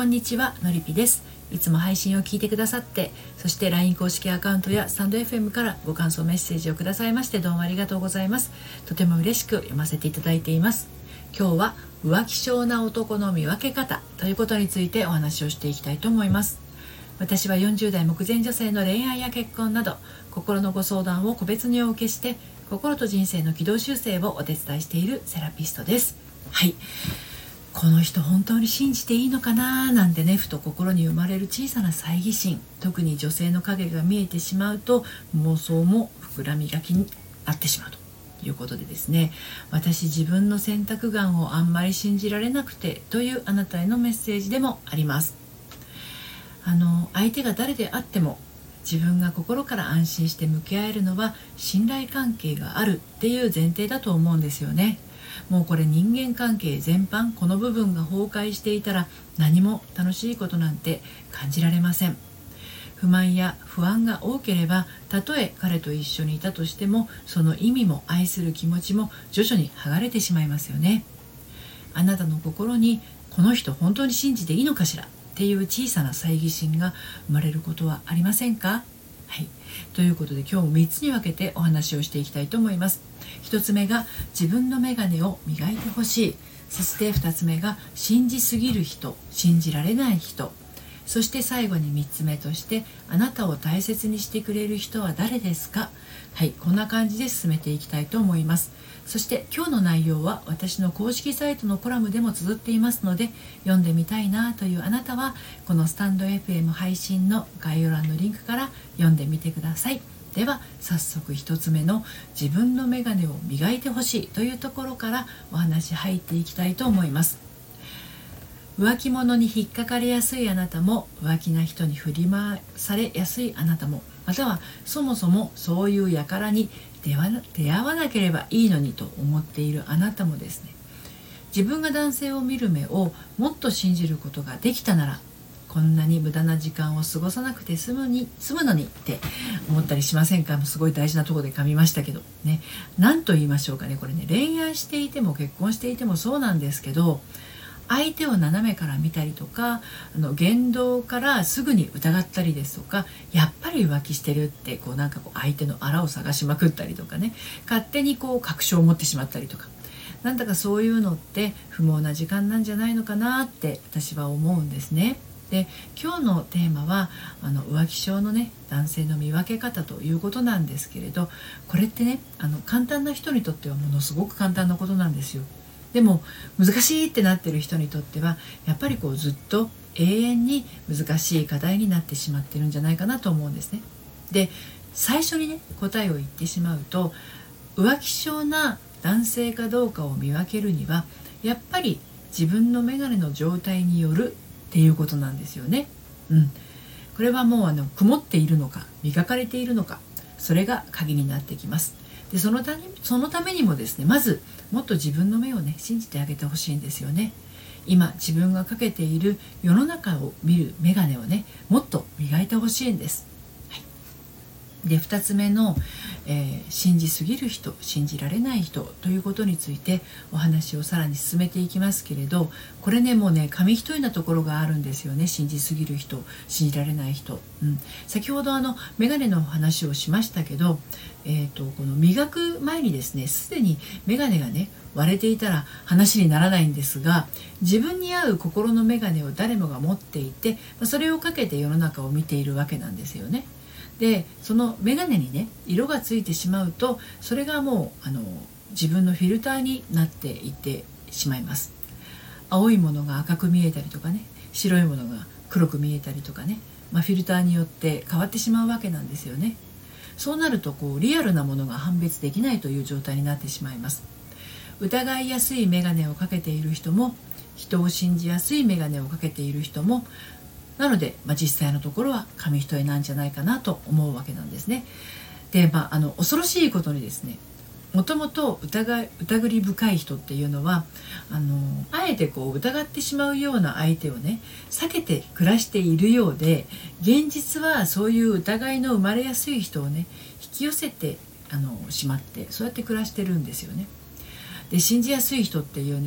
こんにちは、のりぴです。いつも配信を聞いてくださって、そして LINE 公式アカウントやスタンド FM からご感想メッセージをくださいまして、どうもありがとうございます。とても嬉しく読ませていただいています。今日は浮気性な男の見分け方ということについてお話をしていきたいと思います。私は40代目前女性の恋愛や結婚など心のご相談を個別にお受けして、心と人生の軌道修正をお手伝いしているセラピストです。はい、この人本当に信じていいのかななんてね、ふと心に生まれる小さな猜疑心、特に女性の影が見えてしまうと妄想も膨らみがちになってしまうということでですね、私自分の選択眼をあんまり信じられなくてというあなたへのメッセージでもあります。相手が誰であっても自分が心から安心して向き合えるのは信頼関係があるっていう前提だと思うんですよね。もうこれ人間関係全般この部分が崩壊していたら何も楽しいことなんて感じられません。不満や不安が多ければ、たとえ彼と一緒にいたとしてもその意味も愛する気持ちも徐々に剥がれてしまいますよね。あなたの心にこの人本当に信じていいのかしらっていう小さな猜疑心が生まれることはありませんか？はい、ということで今日も3つに分けてお話をしていきたいと思います。1つ目が自分の眼鏡を磨いてほしい。そして2つ目が信じすぎる人、信じられない人。そして最後に3つ目として、あなたを大切にしてくれる人は誰ですか？はい、こんな感じで進めていきたいと思います。そして今日の内容は私の公式サイトのコラムでも綴っていますので、読んでみたいなというあなたはこのスタンド FM 配信の概要欄のリンクから読んでみてください。では早速1つ目の自分の眼鏡を磨いてほしいというところからお話入っていきたいと思います。浮気者に引っかかりやすいあなたも、浮気な人に振り回されやすいあなたも、またはそもそもそういう輩に出会わなければいいのにと思っているあなたもですね、自分が男性を見る目をもっと信じることができたなら、こんなに無駄な時間を過ごさなくて済むのにって思ったりしませんか？すごい大事なところで噛みましたけどね。何と言いましょうかね、これね、恋愛していても結婚していてもそうなんですけど、相手を斜めから見たりとか、言動からすぐに疑ったりですとか、やっぱり浮気してるって相手のあらを探しまくったりとかね、勝手に確証を持ってしまったりとか、なんだかそういうのって不毛な時間なんじゃないのかなって私は思うんですね。で、今日のテーマは浮気症のね、男性の見分け方ということなんですけれど、これってね、簡単な人にとってはものすごく簡単なことなんですよ。でも難しいってなってる人にとってはやっぱりずっと永遠に難しい課題になってしまってるんじゃないかなと思うんですね。で、最初にね、答えを言ってしまうと、浮気症な男性かどうかを見分けるにはやっぱり自分の眼鏡の状態によるっていうことなんですよね。これはもう曇っているのか磨かれているのか、それが鍵になってきます。で、そのためにもですね、まずもっと自分の目をね、信じてあげてほしいんですよね。今自分がかけている世の中を見る眼鏡をね、もっと磨いてほしいんです。で、2つ目の、信じすぎる人、信じられない人ということについてお話をさらに進めていきますけれど、これね、もうね、紙一重なところがあるんですよね。信じすぎる人、信じられない人、先ほど眼鏡の話をしましたけど、この磨く前にですね、すでに眼鏡がね割れていたら話にならないんですが、自分に合う心の眼鏡を誰もが持っていて、それをかけて世の中を見ているわけなんですよね。で、その眼鏡にね、色がついてしまうと、それがもう自分のフィルターになっていってしまいます。青いものが赤く見えたりとかね、白いものが黒く見えたりとかね、フィルターによって変わってしまうわけなんですよね。そうなるとリアルなものが判別できないという状態になってしまいます。疑いやすい眼鏡をかけている人も、人を信じやすい眼鏡をかけている人も、なので、実際のところは紙一重なんじゃないかなと思うわけなんですね。で、恐ろしいことにですね、もともと疑り深い人っていうのはあえて疑ってしまうような相手をね、避けて暮らしているようで、現実はそういう疑いの生まれやすい人をね、引き寄せてしまって、そうやって暮らしてるんですよね。で、信じやすい人っていう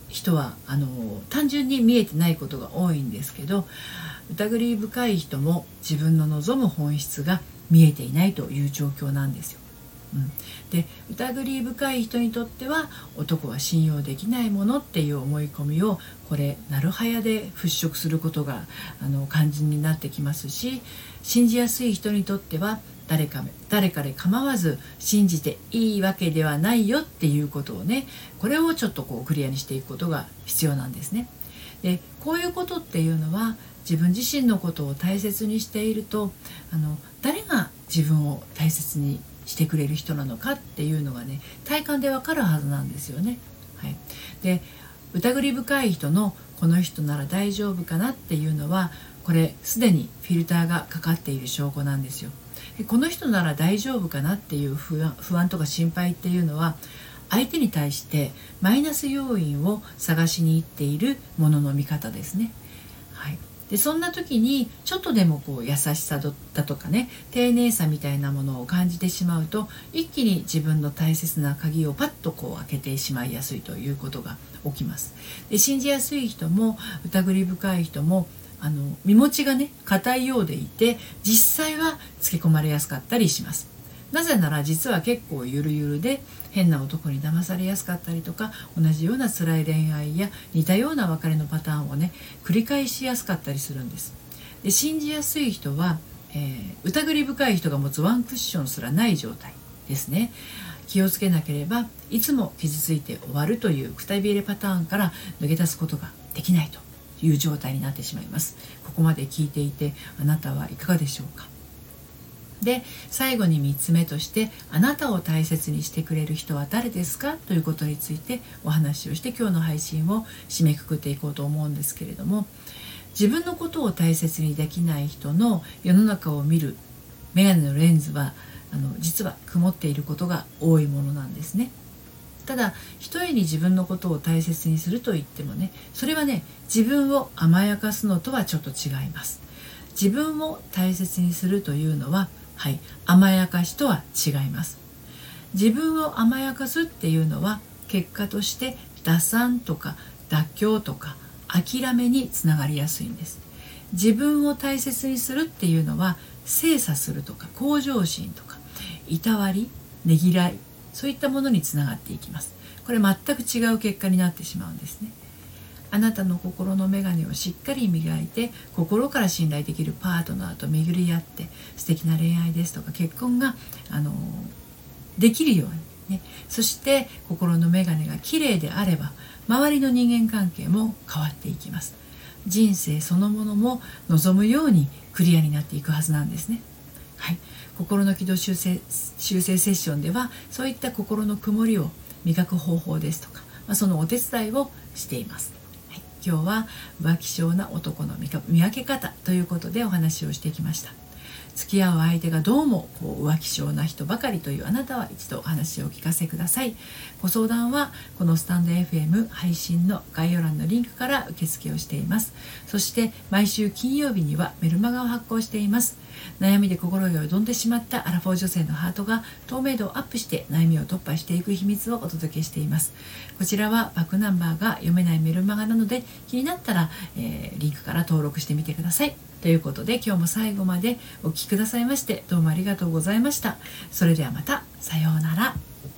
人は単純に見えてないことが多いんですけど、疑り深い人も自分の望む本質が見えていないという状況なんですよ。で疑り深い人にとっては男は信用できないものっていう思い込みをこれなるはやで払拭することが肝心になってきますし、信じやすい人にとっては誰かで構わず信じていいわけではないよっていうことをね、これをちょっとクリアにしていくことが必要なんですね。でこういうことっていうのは自分自身のことを大切にしていると誰が自分を大切にしてくれる人なのかっていうのがね、体感でわかるはずなんですよね。で疑り深い人のこの人なら大丈夫かなっていうのは、これすでにフィルターがかかっている証拠なんですよ。この人なら大丈夫かなっていう不安とか心配っていうのは、相手に対してマイナス要因を探しに行っているものの見方ですね。でそんな時にちょっとでも優しさだとかね、丁寧さみたいなものを感じてしまうと、一気に自分の大切な鍵をパッと開けてしまいやすいということが起きます。で信じやすい人も疑り深い人も身持ちがね固いようでいて、実際はつけ込まれやすかったりします。なぜなら実は結構ゆるゆるで変な男に騙されやすかったりとか、同じような辛い恋愛や似たような別れのパターンをね繰り返しやすかったりするんです。で信じやすい人は、疑り深い人が持つワンクッションすらない状態ですね。気をつけなければいつも傷ついて終わるというくたびれパターンから抜け出すことができないという状態になってしまいます。ここまで聞いていてあなたはいかがでしょうか。で最後に3つ目として、あなたを大切にしてくれる人は誰ですかということについてお話をして今日の配信を締めくくっていこうと思うんですけれども、自分のことを大切にできない人の世の中を見る眼鏡のレンズは実は曇っていることが多いものなんですね。ただひとえに自分のことを大切にすると言ってもね、それはね自分を甘やかすのとはちょっと違います。自分を大切にするというのは甘やかしとは違います。自分を甘やかすっていうのは結果として打算とか妥協とか諦めにつながりやすいんです。自分を大切にするっていうのは精査するとか向上心とかいたわりねぎらい、そういったものにつながっていきます。これ全く違う結果になってしまうんですね。あなたの心の眼鏡をしっかり磨いて、心から信頼できるパートナーと巡り合って素敵な恋愛ですとか結婚ができるようにね、そして心の眼鏡が綺麗であれば周りの人間関係も変わっていきます。人生そのものも望むようにクリアになっていくはずなんですね。心の軌道修正セッションではそういった心の曇りを磨く方法ですとか、そのお手伝いをしています。今日は浮気性な男の見分け方ということでお話をしてきました。付き合う相手がどうも浮気性な人ばかりというあなたは一度お話をお聞かせください。ご相談はこのスタンド FM 配信の概要欄のリンクから受付をしています。そして毎週金曜日にはメルマガを発行しています。悩みで心がよどんでしまったアラフォー女性のハートが透明度をアップして悩みを突破していく秘密をお届けしています。こちらはバックナンバーが読めないメルマガなので、気になったら、リンクから登録してみてください。ということで今日も最後までお聞きくださいましてどうもありがとうございました。それではまた、さようなら。